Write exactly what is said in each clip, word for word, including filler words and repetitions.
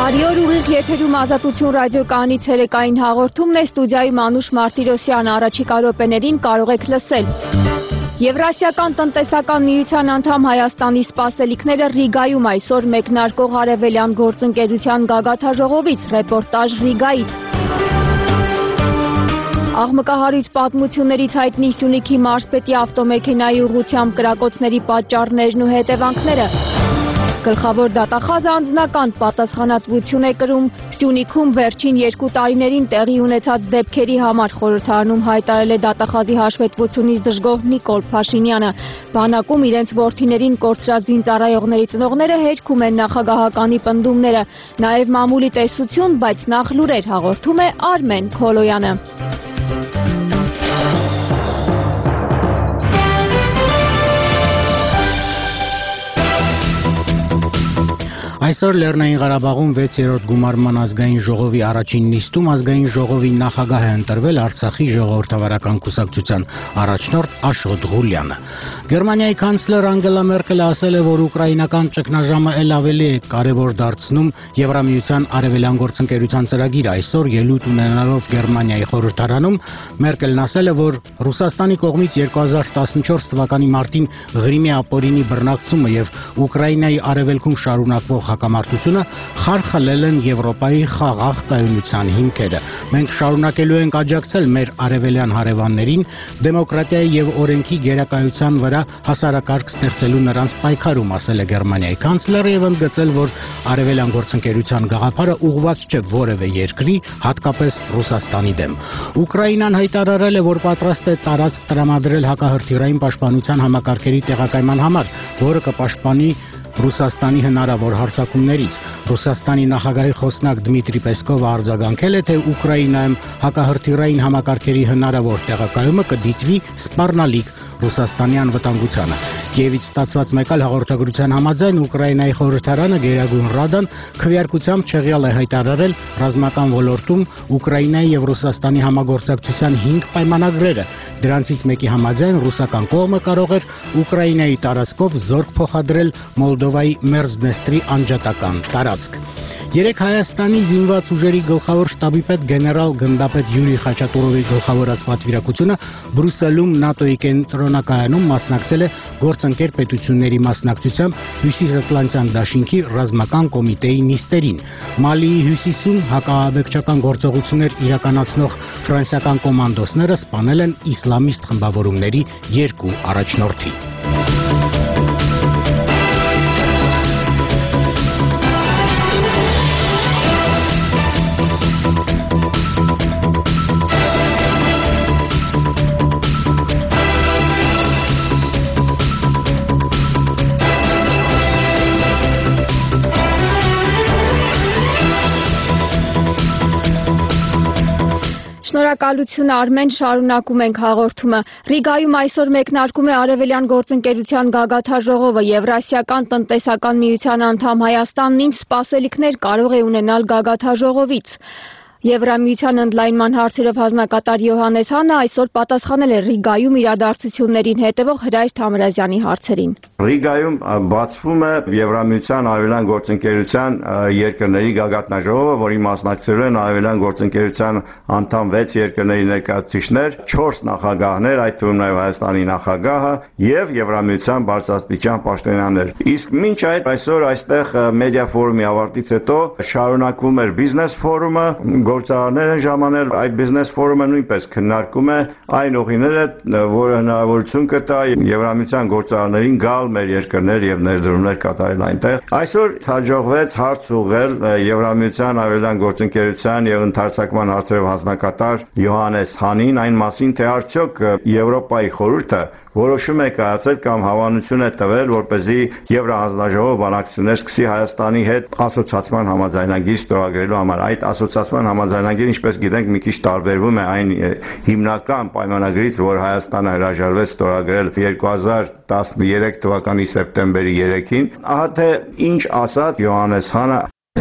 Բարի օր, ուղիղ եթերում Ազատություն ռադիոկայանի ցերեկային հաղորդումն է, ստուդիայում Անուշ Մարտիրոսյան, առաջիկա րոպեներին կարող եք լսել։ Եվրասիական տնտեսական միության անդամ Հայաստանի սպասելիքները Ռիգայում այսօր մեկնարկող արևելյան գործընկերության գագաթաժողովից, ռեպորտաժ Ռիգայից։ Աղմկահարույց պատմություններից հայտնի Սյունիքի մարզպետի ավտոմեքենայի ուղղությամբ կրակոցների պատճառներն ու հետևանքները։ Գլխավոր դատախազը անձնական պատասխանատվություն է կրում Սյունիքում վերջին երկու տարիներին տեղի ունեցած դեպքերի համար, խորհրդարանում հայտարարել է դատախազի հաշվետվությունից դժգոհ Նիկոլ Փաշինյանը։ Բանակում իրենց որդիներին կորցրած զինծառայողների ծնողները հերքում են նախագահականի պնդումները, նաև մամուլի տեսություն, բայց նախ լուրեր, հաղորդում է Արմեն Քոլոյանը։ Այսօր Լեռնային Ղարաբաղում վեցերորդ գումարման ազգային ժողովի առաջին նիստում ազգային ժողովի նախագահ է ընտրվել Արցախի ժողովրդավարական կուսակցության առաջնորդ Աշոտ Ղուլյանը։ Գերմանիայի կանցլեր Անգելա Մերկելը ասել է, որ ուկրաինական ճգնաժամը ել ավելի է կարևոր դարձնում Եվրամիության արևելյան գործընկերության ծրագիրը։ Այսօր ելույթ ունենալով Գերմանիայի խորհրդարանում Մերկելն ասել է, որ Ռուսաստանի կողմից երկու հազար տասնչորս թվականի մարտին Ղրիմի ապօրինի բռնակցումը եւ Ուկրաինայի արևելքում շարունակվող հակամարտությունը խարխլել են Եվրոպայի խաղաղ կայունության հիմքերը։ Մենք շարունակելու ենք աջակցել մեր արևելյան հարևաններին դեմոկրատիայի եւ օրենքի գերակայության վրա հասարակարգ ստեղծելու նրանց պայքարում, ասել է Գերմանիայի կանցլերը եւ ընդգծել, որ արևելյան գործընկերության գաղափարը ուղղված չէ որևէ երկրի, հատկապես Ռուսաստանի դեմ։ Ուկրաինան հայտարարել է, որ պատրաստ է տարածք տրամադրել հակահրթիռային պաշտպանության համակարգերի տեղակայման համար, որը կպաշտպանի Ռուսաստանի հնարավոր հարձակումներից։ Ռուսաստանի նախագահի խոսնակ Դմիտրի Պեսկովը արձագանքել է, թե Ուկրաինայում հակահրթիռային համակարգերի հնարավոր տեղակայումը կդիտվի սպառնալիք Ռուսաստանի անվտանգությանը։ Կիևից ստացված մեկ այլ հաղորդագրության համաձայն Ուկրաինայի խորհրդարանը Գերագույն Ռադան քվեարկությամբ չեղյալ է հայտարարել ռազմական ոլորտում Ուկրաինայի եւ Ռուսաստանի համագործակցության հինգ պայմանագրերը։ Դրանցից մեկի համաձայն ռուսական կողմը կարող էր Ուկրաինայի տարածքով զորք փոխադրել Մոլդովայի Մերզդնեստրի անջատական տարածք։ Երեք Հայաստանի զինված ուժերի գլխավոր շտաբի պետ գեներալ գնդապետ Յուրի Խաչատուրովի գլխավորած պատվիրակությունը Բրյուսելում ՆԱՏՕ-ի կենտրոնակայանում մասնակցել է գործընկեր պետությունների մասնակցությամբ Հյուսիսատլանտյան դաշինքի ռազմական կոմիտեի նիստերին։ Մալիի հյուսիսում հակաաբեկչական գործողություններ իրականացնող ֆրանսիական կոմանդոսները սպանել են իսլամիստ խմբավորումների երկու առաջնորդի։ Շնորհակալություն Արմեն, շարունակում ենք հաղորդումը։ Ռիգայում այսօր մեկնարկում է արևելյան գործընկերության գագաթաժողովը։ Եվրասիական տնտեսական միության անդամ Հայաստանն ինչ սպասելիքներ կարող է ունենալ գագաթաժողովից։ Եվրամիության ընդլայնման հարցերով հանձնակատար Յոհաննես Հանը այսօր պատասխանել է Ռիգայում իրադարձություններին հետևող Հրայր Թամրազյանի հարցերին։ Ռիգայում բացվում է Եվրամիության արևելյան գործընկերության երկրների գագաթնաժողովը, որի մասնակցելու են արևելյան գործընկերության անդամ վեց երկրների ներկայացուցիչներ, չորս նախագահներ, այդ թվում նաև Հայաստանի նախագահը եւ Եվրամիության բարձրաստիճան պաշտոնյաներ։ Իսկ մինչ այդ այսօր այստեղ մեդիա ֆորումի ավարտից հետո շարունակվում էր բիզնես ֆորումը, գործարարներ են ժամանել, այդ բիզնես ֆորումը նույնպես քննարկում է այն ուղիները, որը հնարավորություն կտա Եվրամիության գործարարներին գալ մեր երկրներ եւ ներդրումներ կատարել այնտեղ։ Այսօր հաջողվեց հարց ուղղել Եվրամիության արևելյան գործընկերության եւ ընդհանրացման հարցերով հանձնակատար Յոհաննես Հանին այն մասին, թե արդյոք Եվրոպայի խորհուրդը որոշում է կայացել կամ հավանություն է տվել, որպեսզի Եվրահանձնաժողովը բանակցություններ սկսի Հայաստանի հետ ասոցիացիան համաձայնագիր ստորագրելու համար։ Այդ ասոցիացիան համաձայնագիրը, ինչպես գիտենք, մի քիչ տարբերվում է այն հիմնական պայմանագրից, որ Հայաստանը հրաժարվեց ստորագրել երկու հազար տասներեք թվականի սեպտեմբերի երեքին։ Ահա թե ինչ ասաց Յոհաննես Հանը։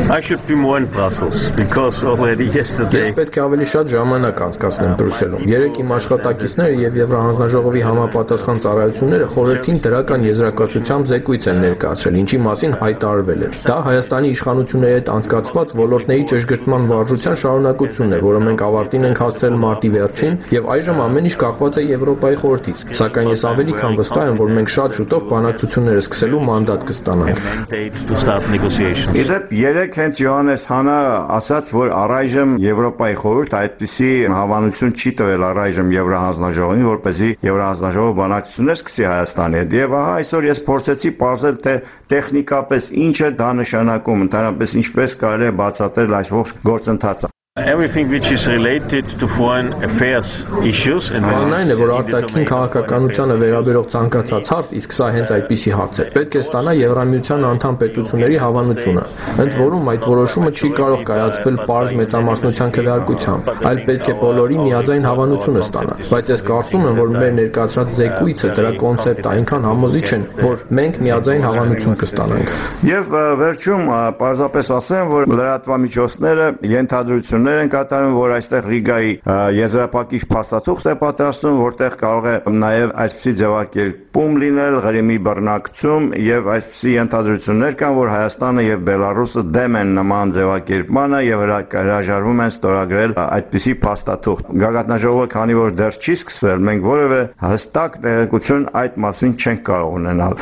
I should be more in Brussels because already yesterday. Ես պետք է ավելի շատ ժամանակ անցկացնեմ Բրյուսելում։ Երեք իմ աշխատակիցները եւ Եվրահանձնաժողովի համապատասխան ծառայությունները խորհրդին դրական եզրակացությամբ զեկույց են ներկայացրել, ինչի մասին հայտարարվել է։ Դա Հայաստանի իշխանությունների հետ անցկացված ոլորտների ճշգրտման վարժության շարունակությունն է, որը մենք ավարտին ենք հասցրել մարտի վերջին եւ այժմ ամեն ինչ կախված է Եվրոպայի խորհրդից։ Սակայն ես ավելի քան վստահ եմ, որ մենք շատ շուտով բանակցությունները սկսելու մանդատ կստանանք։ Իդեպ երեք հենց Յոհաննես Հանը ասաց, որ առայժմ Եվրոպայի խորհուրդ այդպիսի հավանություն չի տվել առայժմ Եվրահանձնաժողովին, որպեսզի Եվրահանձնաժողովը բանակցություններ սկսի Հայաստանի հետ։ Եվ ահա այսօր ես փորձեցի պարզել, թե տեխնիկապես ինչ է դա նշանակում, ընդհանրապես ինչպես կարելի է բացատրել այս ողջ գործընթացը։ Everything which is related to foreign affairs issues and Անայն է, որ արտաքին քաղաքականությանը վերաբերող ցանկացած հարց, իսկ սա հենց այդպիսի հարց է։ Պետք է ստանա Եվրամիության անդամ պետությունների հավանությունը։ Ընդ որում այդ որոշումը չի կարող կայացվել պարզ մեծամասնության քվեարկությամբ, այլ պետք է բոլորի միաձայն հավանությունը ստանա։ Բայց ես կարծում եմ, որ մեր ներկայացրած զեկույցը, դրա կոնցեպտը այնքան համոզիչ են, որ մենք միաձայն հավանություն կստանանք։ Եվ վերջում պարզապես ասեմ, որ լրատվամիջոցները ենթադրություն են կատարում, որ այստեղ Ռիգայի եզրափակիչ փաստաթուղթ է պատրաստում, որտեղ կարող է նաև այսպիսի ձևակերպում լինել, Ղրիմի բռնակցում եւ այսպիսի ենթադրություններ կան, որ Հայաստանը եւ Բելարուսը դեմ են նման ձևակերպմանը եւ հրաժարվում են ստորագրել այդպիսի փաստաթուղթ։ Գագաթնաժողովը, քանի որ դեռ չի սկսվել, մենք որևէ հստակ տեղեկություն այդ մասին չենք կարող ունենալ։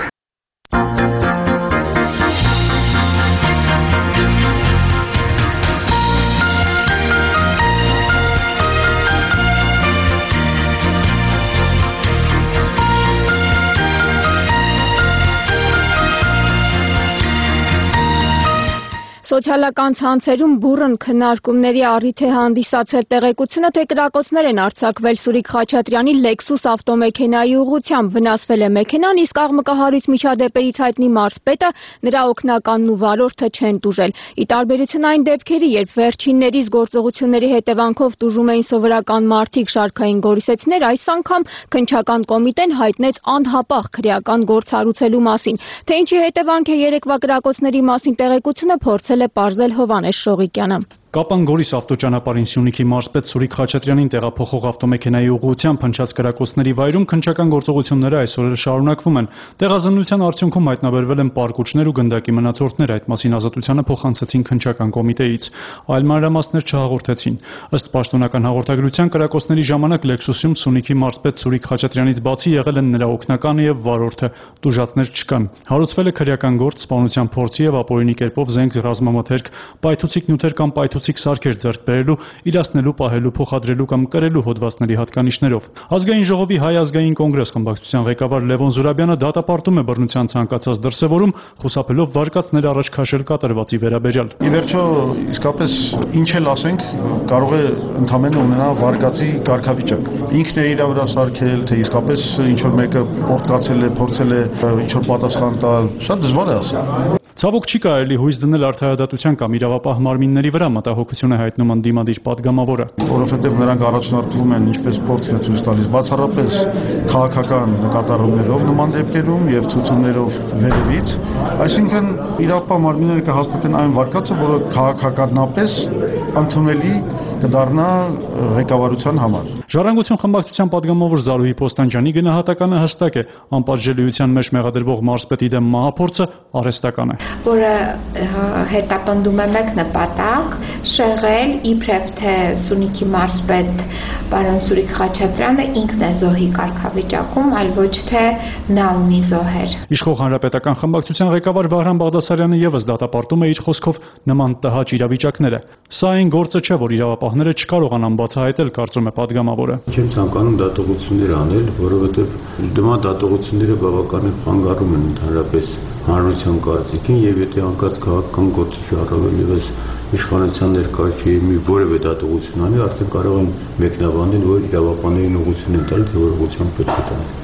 Սոցիալական ցանցերում բուռն քննարկումների առիթ է հանդիսացել տեղեկությունը, թե կրակոցներ են արձակվել Սուրիկ Խաչատրյանի Lexus ավտոմեքենայի ուղղությամբ, վնասվել է մեքենան, իսկ աղմկահարույց միջադեպերից հայտնի մարզպետը նրա օգնականն ու վարորդը չեն տուժել։ Ի տարբերություն այն դեպքերի, երբ վերջիններիս գործողությունների հետևանքով տուժում էին սովորական մարդիկ, շարքային գորիսեցիներ, այս անգամ քննչական կոմիտեն հայտնեց անհապաղ քրեական գործ հարուցելու մասին։ Թե ինչի հետևանք է երեկվա կրակոցների մասին տեղեկությունը փորձել է պարզել Հովհաննես Շողիկյանը։ Կապան-Գորիս ավտոճանապարհին Սյունիքի մարզպետ Սուրիկ Խաչատրյանին տեղափոխող ավտոմեքենայի ուղղությամբ հնչած կրակոցների վայրում քննչական գործողությունները այսօր էլ շարունակվում են։ Տեղազննության արդյունքում հայտնաբերվել են պարկուճներ ու գնդակի մնացորդներ, այդ մասին ազատությանը փոխանցեցին քննչական կոմիտեից։ Այլ մանրամասներ չհաղորդեցին։ Ըստ պաշտոնական հաղորդագրության կրակոցների ժամանակ Lexus-ում Սյունիքի մարզպետ Սուրիկ Խաչատրյանից բացի եղել են նրա օգնականը եւ վարորդը, տուժածներ չկան։ Հարուցվել է քրեական գործ, սպանության փորձի եւ ապօրինի կերպով զենք ռազմամթերք, պայթուցիկ նյութեր կամ պայթուցիկ սարքեր ձեռք բերելու, իրացնելու, պահելու, փոխադրելու կամ կրելու հոդվածների հատկանիշներով։ Ազգային ժողովի Հայ ազգային կոնգրես խմբակցության ղեկավար Լևոն Զուրաբյանը դատապարտում է բռնության ցանկացած դրսևորում, խուսափելով վարկածներ առաջ քաշել կատարվածի վերաբերյալ։ Ի վերջո, իսկապես ինչ էլ ասենք, կարող է ընդհանրապես ունենալ վարկածի կարգավիճակ։ Ինքն է իր վրա սարքել, թե իսկապես ինչ որ մեկը պորտկացել է, փորձել է ինչ որ պատասխան տալ, շատ դժվար է ասել։ Ցավոք չի կարելի հույս դնել արդարադատության կամ իրավապահ մարմինների վրա, մտահոգություն է հայտնում ընդդիմադիր պատգամավորը։ Որովհետև նրանք առաջնորդվում են ինչպես փորձն է ցույց տալիս, բացառապես քաղաքական նկատառումներով նման դեպքերում եւ ցուցումներով վերևից, այսինքն իրավապահ մարմինները կհաստատեն այն վարկածը, որը քաղաքականապես ընդունելի կդառնա ղեկավարության համար։ Ժառանգություն խմբակցության պատգամավոր Զարուհի Պոստանջյանի գնահատականը հստակ է, անպատժելիության մեջ մեղադրվող մարզպետի դեմ մահափորձը արհեստական է, որը հետապնդում է մեկ նպատակ՝ շեղել իբրև թե Սյունիքի մարզպետ պարոն Սուրիկ Խաչատրյանը ինքն է զոհի կարգավիճակում, այլ ոչ թե նա ունի զոհեր։ Իշխող հանրապետական խմբակցության ղեկավար Վահրամ Բաղդասարյանը եւս դատապարտում է իր խոսքով նման տհաճ իրավիճակները։ Սա այն գործը չէ, որ իրավապահները չկարողանան բացահայտել, կարծում է պատգամավորը։ Չեմ ցանկանում դատողություններ անել, որովհետև դրա դատողությունները բավականին խանգարում են ընդհանրապես հանրության կարծիքին եւ եթե անկած քաղաքական գործի շարունակել եւս իշխանության ներկայացի մի որևէ դատողություն անի, արդեն կարող են մեկնաբանել, որ իրավապահներին ուղղություն են տալ, թե որ ուղղությամբ պետք է տան։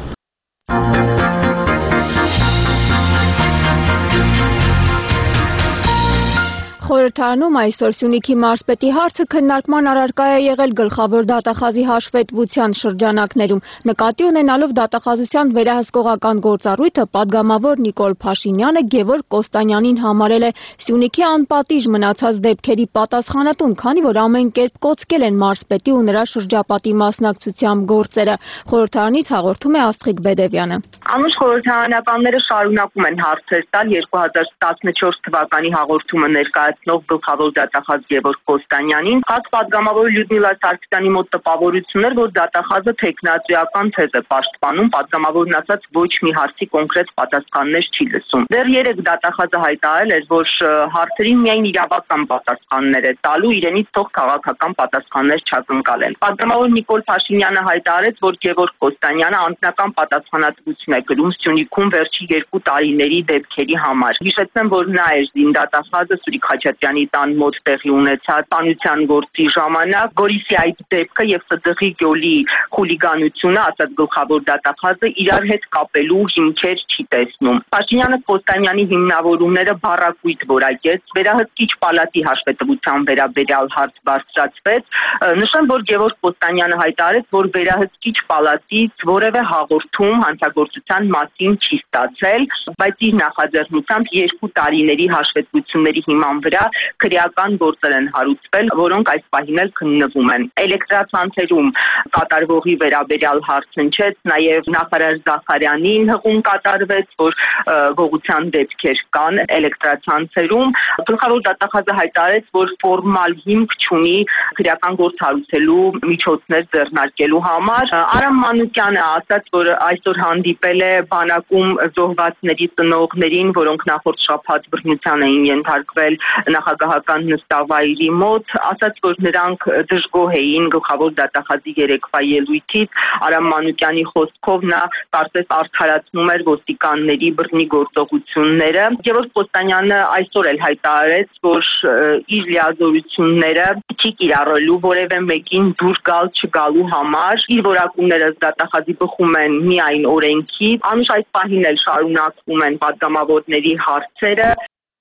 Խորհրդարանում այսօր Սյունիքի մարզպետի հարցը քննարկման առարկա է եղել գլխավոր դատախազի հաշվետվության շրջանակներում։ Նկատի ունենալով դատախազության վերահսկողական գործառույթը, պատգամավոր Նիկոլ Փաշինյանը Գևորգ Կոստանյանին համարել է Սյունիքի անպատիժ մնացած դեպքերի պատասխանատուն, քանի որ ամեն կերպ կոծկել են մարզպետի ու նրա շրջապատի մասնակցությամբ գործերը։ Խորհրդարանից հաղորդում է Աստղիկ Բեդևյանը։ Անուշ խորհրդարանականները շարունակում են հարցեր տալ երկու հազար տասնչորս թվականի հաղորդումը ներկայացնող գլխավոր դատախազ Գևորգ Կոստանյանին, հաց պատգամավոր Լյուդմիլա Սարգսյանի մոտ տպավորություն էր, որ դատախազը թեկնածուական թեզ է պաշտպանում, պատգամավորն ասաց ոչ մի հարցի կոնկրետ պատասխաններ չի լսում։ Դեռ երեք դատախազը հայտարարել էր, որ հարցերին միայն իրավական պատասխաններ է տալու, իրենից թող քաղաքական պատասխաններ չակնկալեն։ Պատգամավոր Նիկոլ Փաշինյանը հայտարարեց, որ Գևորգ Կոստանյանը անձնական պատասխանատվություն է կրում Սյունիքում վերջի երկու տարիների դեպքերի համար։ Հիշեցնեմ, որ նա էր զինդատախազը Սուրիկ Խաչատրյանի տան մոտ տեղի ունեցած սպանության գործի ժամանակ, Գորիսի այդ դեպքը եւ Սդղի գյոլի խուլիգանությունը, ասաց գլխավոր դատախազը, իրար հետ կապելու հիմքեր չի տեսնում։ Փաշինյանը Կոստանյանի հիմնավորումները բառակույտ որակեց, վերահսկիչ պալատի հաշվետվության վերաբերյալ հարց բարձրացվեց։ Նշեմ, որ Գևորգ Կոստանյանը հայտարարեց, որ վերահսկիչ պալատից որևէ հաղորդում հանցագործության մասին չի ստացել, բայց իր նախաձեռնությամբ երկու տարիների հաշվետվությունների հիման վրա քրեական գործեր են հարուցվել, որոնք այս պահին էլ քննվում են։ Էլեկտրացանցերում կատարվողի վերաբերյալ հարց հնչեց, նաև նախարար Զախարյանին հղում կատարվեց, որ գողության դեպքեր կան էլեկտրացանցերում։ Գլխավոր դատախազը հայտարարեց, որ ֆորմալ հիմք չունի քրեական գործ հարուցելու միջոցներ ձեռնարկելու համար։ Արամ Մանուկյանը ասաց, որ այսօր հանդիպել է բանակում զոհվածների ծնողներին, որոնք նախորդ շաբաթ բռնության էին ենթարկվել նախագահական նստավայրի մոտ, ասաց, որ նրանք դժգոհ էին գլխավոր դատախազի երեկվա ելույթից։ Արամ Մանուկյանի խոսքով նա կարծես արդարացնում էր ոստիկանների բռնի գործողությունները։ Գևորգ Կոստանյանը այսօր էլ հայտարարեց, որ իր լիազորությունները չի կիրառելու որևէ մեկին դուր գալ չգալու համար։ Իր որակումները դատախազի բխում են միայն օրենքի։ Անուշ այս պահին էլ շարունակվում են պատգամավորների հարցերը։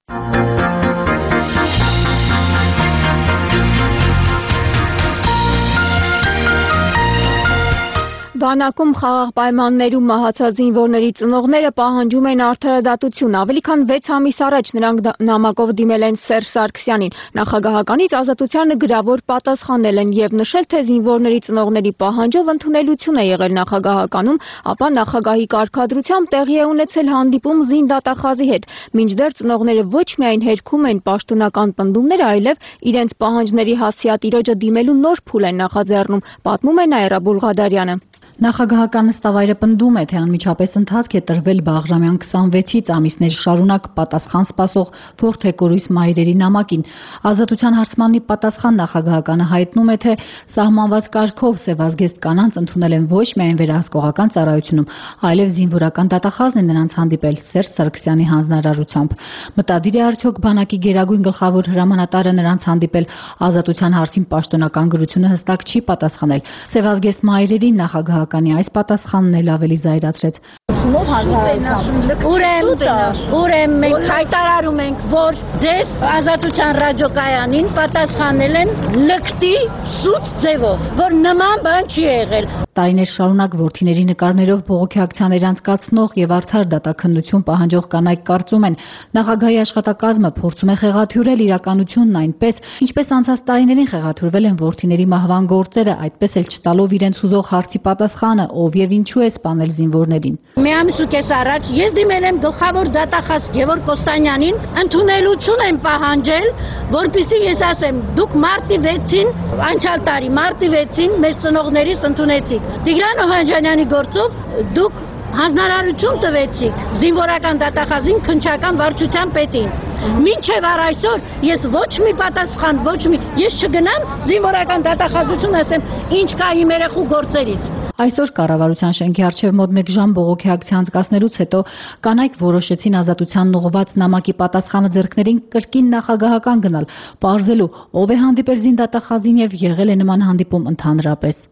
Բանակում խաղաղ պայմաններում մահացած զինվորների ծնողները պահանջում են արդարադատություն։ Ավելի քան վեց ամիս առաջ նրանք նամակով դիմել են Սերժ Սարգսյանին։ Նախագահականից ազատությանը գրավոր պատասխանել են եւ նշել, թե զինվորների ծնողների պահանջով ընդունելություն է եղել նախագահականում, ապա նախագահի կարգադրությամբ տեղի է ունեցել հանդիպում զինդատախազի հետ։ Մինչդեռ ծնողները ոչ միայն հերքում են պաշտոնական պնդումներ, այլև իրենց պահանջների հասցեատիրոջը դիմելու նոր փուլ են նախաձեռնում, պատմում է Նաիրա Բուլղադարյանը։ Նախագահական նստավայրը պնդում է, թե անմիջապես ընթացք է տրվել Բաղրամյան քսանվեցից ամիսներ շարունակ պատասխան սպասող որդեկորույս մայրերի նամակին։ Ազատության հարցմանի պատասխան նախագահականը հայտնում է, թե սահմանված կարգով սևազգեստ կանանց ընդունել են ոչ միայն վերահսկողական ծառայությունում, այլև զինվորական դատախազն է նրանց հանդիպել Սերժ Սարգսյանի հանձնարարությամբ։ Մտադիր է արդյոք բանակի գերագույն գլխավոր հրամանատարը նրանց հանդիպել ազատության հարցին պաշտոնական գրությունը հստակ չի պատասխանել։ Սևազգեստ մայրերի նախագահ Կանի այս պատասխանն էլ ավելի զայրացրեց։ Ուրեմն, ուրեմն մենք հայտարարում ենք, որ ձեզ ազատության ռադիոկայանին պատասխանել են լկտի սուտ ձևով, որ նման բան չի եղել։ Տարիներ շարունակ որդիների նկարներով բողոքի ակցիաներ անցկացնող եւ արդար դատաքննություն պահանջող կանայք կարծում են, նախագահի աշխատակազմը փորձում է խեղաթյուրել իրականությունն այնպես, ինչպես անցած տարիներին խեղաթյուրվել են որդիների մահվան գործերը, այդպես էլ չտալով իրենց հուզող հարցի պատասխանը, ով եւ ինչու է սպանել զինվորներին։ Մի ամիս ու կես առաջ ես դիմել եմ գլխավոր դատախազ Գևորգ Կոստանյանին, ընդունելություն եմ պահանջել, որպեսզի ես ասեմ, դուք մարտի վեցին, անցյալ տարի մարտի վեցին մեզ ծնողներից ընդունեցիք։ Տիգրան Օհանջանյանի գործով դուք հանձնարարություն տվեցիք զինվորական դատախազին քննչական վարչության պետին։ Մինչև առ այսօր ես ոչ մի պատասխան, ոչ մի ես չգնամ զինվորական դատախազություն ասեմ, ինչ կա իմ երեխու գործերից։ Այսօր կառավարության շենքի առջև մոտ մեկ ժամ բողոքի ակցիա անցկացնելուց հետո կանայք որոշեցին ազատությանն ուղղված նամակի պատասխանը ձեռքներին կրկին նախագահական գնալ, պարզելու ով է հանդիպել զինդատախազին եւ եղել է նման հանդիպում ընդհանրապես։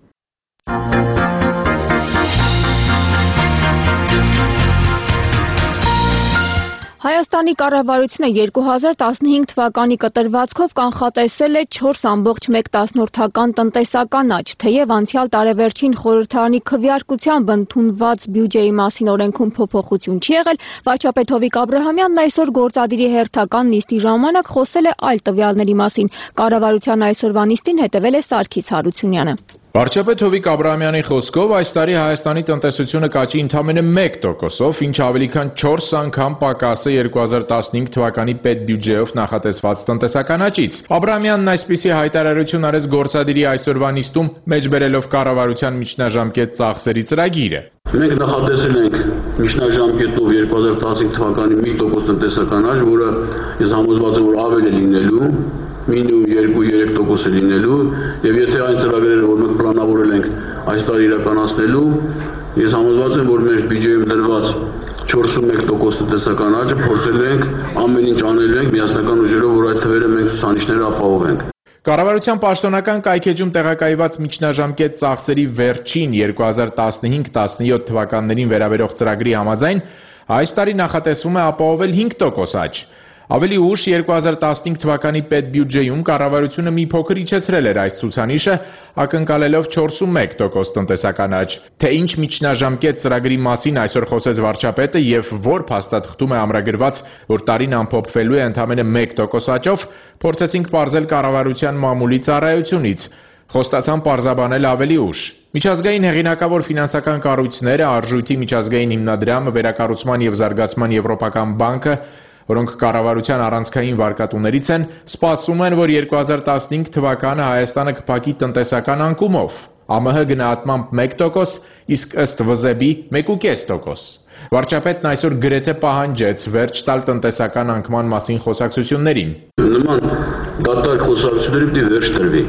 Հայաստանի կառավարությունը երկու հազար տասնհինգ թվականի կտրվածքով կանխատեսել է չորս ամբողջ մեկ տասնորդական տնտեսական աճ, թեև անցյալ տարեվերջին խորհրդարանի քվեարկությամբ ընդունված բյուջեի մասին օրենքում փոփոխություն չի եղել, վարչապետ Հովիկ Աբրահամյանն այսօր գործադիրի հերթական նիստի ժամանակ խոսել է այլ տվյալների մասին։ Կառավարության այսօրվա նիստին հետևել է Սարգիս Հարությունյանը։ Վարչապետ Հովիկ Աբրահամյանի խոսքով այս տարի Հայաստանի տնտեսությունը կաճի ընդամենը մեկ տոկոսով, ինչը ավելի քան չորս անգամ պակաս է երկու հազար տասնհինգ թվականի պետբյուջեով նախատեսված տնտեսական աճից։ Աբրահամյանն այսպիսի հայտարարություն արեց գործադիրի այսօրվա նիստում, մեջբերելով կառավարության միջնաժամկետ ծախսերի ծրագիրը։ Մենք նախատեսել ենք միջնաժամկետով երկու հազար տասնհինգ թվականի մի տոկոս տնտեսական աճ, որը ես համոզված եմ, որ ավել է լինելու, մինիմում երկու երեք տոկոս է լինելու, եւ եթե այն ծրագրերը, որ մենք պլանավորել ենք այս տարի իրականացնելու, ես համոզված եմ, որ մեր բյուջեում դրված չորսունմեկ տոկոս տնտեսական աճը փորձել ենք ամեն ինչ անել ենք միասնական ուժերով, որ այդ թվերը մենք ցուցանիշները ապահովենք։ Կառավարության պաշտոնական կայքեջում տեղակայված միջնաժամկետ ծախսերի վերջին երկու հազար տասնհինգ տասնյոթ թվականներին վերաբերող ծրագրի համաձայն այս տարի նախատեսվում է ապահովել հինգ տոկոս աճ։ Ավելի ուշ երկու հազար տասնհինգ թվականի պետբյուջեում կառավարությունը մի փոքր իջեցրել էր այս ցուցանիշը, ակնկալելով չորսունմեկ տոկոս տնտեսական աճ։ Թե ինչ միջնաժամկետ ծրագրի մասին այսօր խոսեց վարչապետը եւ որ փաստաթղթում է ամրագրված, որ տարին ամփոփվելու է ընդամենը մեկ տոկոս աճով, փորձեցինք պարզել կառավարության մամուլի ծառայությունից։ Խոստացան պարզաբանել ավելի ուշ։ Միջազգային հեղինակավոր ֆինանսական կառույցները, Արժույթի միջազգային հիմնադրամը, Վերակառուցման եւ զարգացման Եվրոպական բանկը, որոնք կառավարության առանցքային վարկատուներից են, սպասում են, որ երկու հազար տասնհինգ թվականը Հայաստանը կփակի տնտեսական անկումով, ԱՄՀ գնահատմամբ մեկ տոկոս, իսկ ըստ ՎԶԲ-ի մեկ ու կես տոկոս։ Վարչապետն այսօր գրեթե պահանջեց վերջ տալ տնտեսական անկման մասին խոսակցություններին։ Նման դատարկ խոսակցությունների պիտի վերջ տրվի։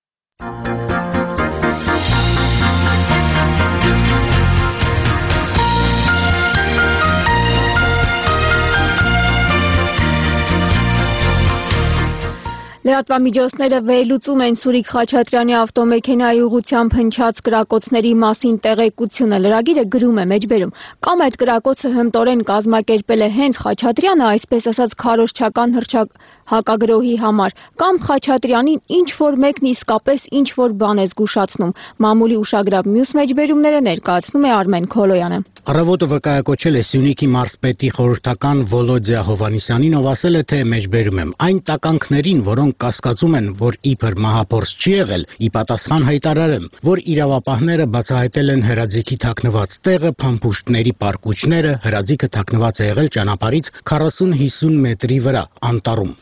Լրատվամիջոցները վերլուծում են Սուրիկ Խաչատրյանի ավտոմեքենայի ուղղությամբ հնչած կրակոցների մասին տեղեկությունը։ Լրագիրը գրում է մեջբերում. կամ այդ կրակոցը հմտորեն կազմակերպել է հենց Խաչատրյանը, այսպես ասած քարոզչական հակագրոհի համար, կամ Խաչատրյանին ինչ որ մեկն իսկապես ինչ որ բան է զգուշացնում։ Մամուլի ուշագրավ մյուս մեջբերումները ներկայացնում է Արմեն Քոլոյանը։ Առավոտը վկայակոչել է Սյունիքի մարզպետի խորհրդական Վոլոդիա Հովհաննիսյանին, ով ասել է, թե մեջբերում եմ այն տականքներին, որոնք կասկածում են, որ իբր մահափորձ չի եղել, ի պատասխան հայտարարեմ, որ իրավապահները բացահայտել են հրաձիգի թաքնված տեղը, փամփուշտների պարկուճները, հրաձիգը թաքնված է եղել ճանապարհից քառասուն-հիսուն մետրի վրա, անտառում։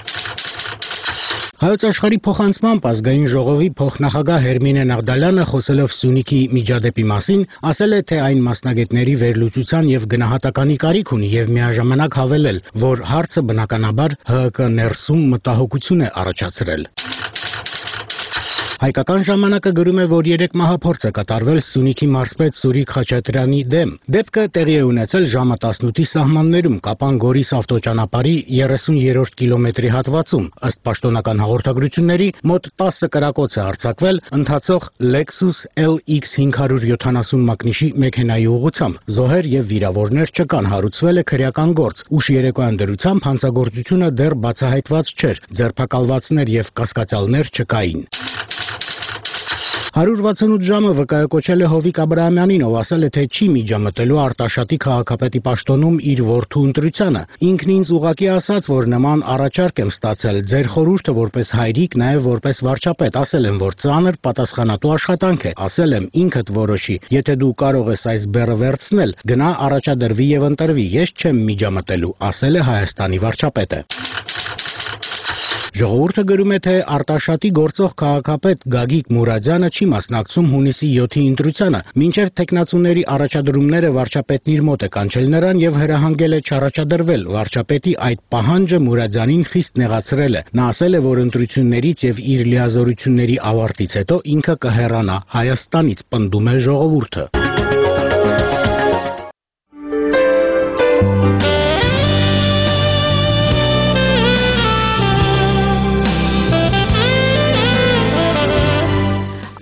Հայոց աշխարհի փոխանցմամբ ազգային ժողովի փոխնախագահ Հերմինե Նաղդալյանը, խոսելով Սյունիքի միջադեպի մասին, ասել է, թե այն մասնագետների վերլուծության եւ գնահատականի կարիք ունի եւ միաժամանակ հավելել, որ հարցը բնականաբար ՀՀԿ ներսում մտահոգություն է առաջացրել։ Հայկական ժամանակը գրում է, որ երեք մահափորձ է կատարվել Սյունիքի մարզպետ Սուրիկ Խաչատրյանի դեմ։ Դեպքը տեղի է ունեցել ժամը տասնութի սահմաններում Կապան-Գորիս ավտոճանապարհի երեսուներորդ կիլոմետրի հատվածում։ Ըստ պաշտոնական հաղորդագրությունների, մոտ տասը կրակոց է արձակվել ընթացող Lexus L X հինգ հարյուր յոթանասուն մակնիշի մեքենայի ուղղությամբ։ Զոհեր եւ վիրավորներ չկան, հարուցվել է քրեական գործ։ Ուշ երեկոյան դրությամբ հանցագործությունը դեռ բացահայտված չէր, ձերբակալվածներ եւ կասկածյալներ չկային։ հարյուր վաթսունութ ժամը վկայակոչել է Հովիկ Աբրահամյանին, ով ասել է, թե չի միջամտելու Արտաշատի քաղաքապետի պաշտոնում իր որդու ընտրությանը։ Ինքն ինձ ուղղակի ասաց, որ նման առաջարկ եմ ստացել, ձեր խորհուրդը որպես հայրիկ, նաև որպես վարչապետ, ասել եմ, որ ծանր պատասխանատու աշխատանք է, ասել եմ, ինքդ որոշի, եթե դու կարող ես այս բեռը վերցնել, գնա առաջադրվի եւ ընտրվի, ես չեմ միջամտելու, ասել է Հայաստանի վարչապետը։ Ժողովուրդը գրում է, թե Արտաշատի գործող քաղաքապետ Գագիկ Մուրադյանը չի մասնակցում հունիսի յոթի ընտրությանը, մինչև թեկնածուների առաջադրումները վարչապետն իր մոտ է կանչել նրան եւ հրահանգել է չառաջադրվել։ Վարչապետի այդ պահանջը Մուրադյանին խիստ նեղացրել է։ Նա ասել է, որ ընտրություններից եւ իր լիազորությունների ավարտից հետո ինքը կհեռանա Հայաստանից, պնդում է ժողովուրդը։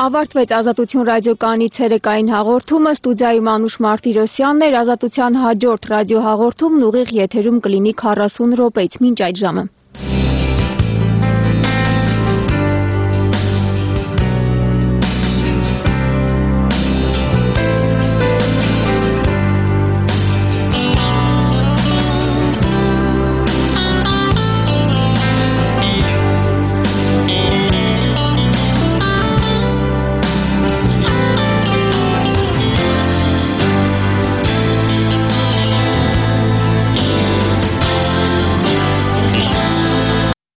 Ավարտվեց Ազատություն ռադիոկայանի ցերեկային հաղորդումը, ստուդիայում Անուշ Մարտիրոսյանն էր, Ազատության հաջորդ ռադիոհաղորդումն ուղիղ եթերում կլինի քառասուն րոպեից, մինչ այդ ժամը։